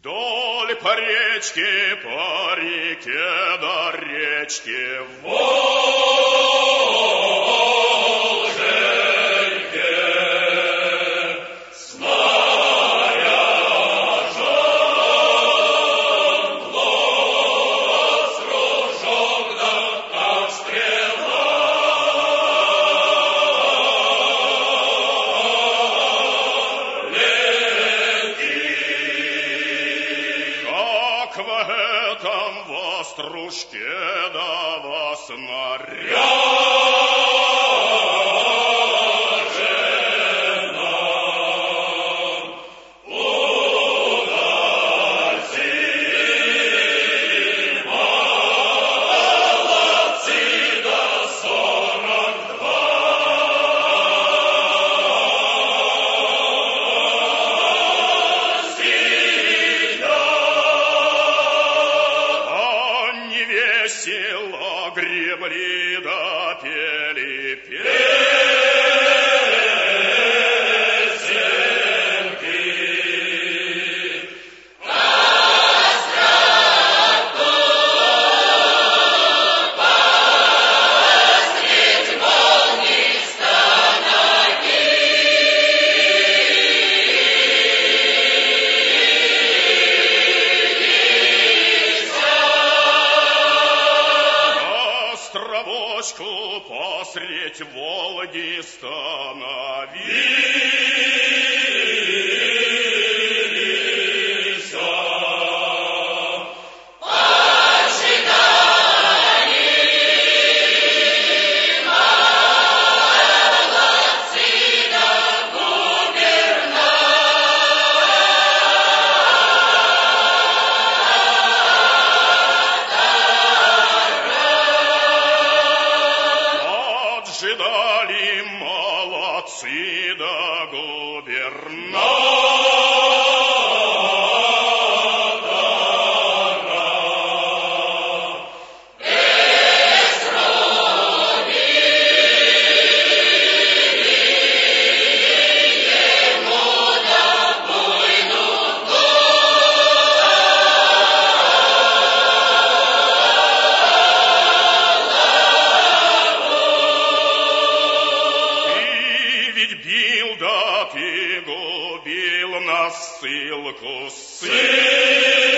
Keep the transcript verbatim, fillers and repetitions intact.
Вдоль по речке, по реке до речки, Волженьке, снаряжен глаз рожок, да как стрела. В этом вострушке да во снаряженном удальцы молодцы до сорок два. Весело гребли да пели песенки. Островку посредь волнистой ноги. Островочку посредь Волги становились. Поджидали молодцы да Поджидали молодцы да губернатора. Без рубили ему да буйну ведь бил да ты губил на ссылку сын.